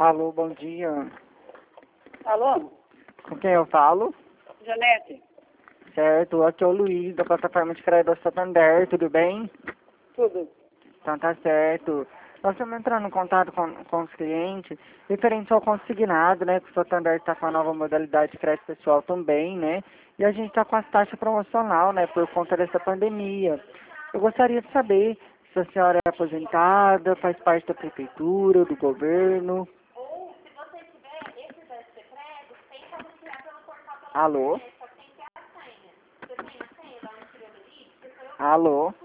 Alô, bom dia. Alô? Com quem eu falo? Janete? Certo, aqui é o Luiz, da plataforma de crédito Santander, tudo bem? Tudo. Então tá certo. Nós estamos entrando em contato com os clientes, referente ao consignado, né? Que o Santander está com a nova modalidade de crédito pessoal também, né? E a gente está com as taxas promocional, né? Por conta dessa pandemia. Eu gostaria de saber se a senhora é aposentada, faz parte da prefeitura, do governo. Alô? Alô?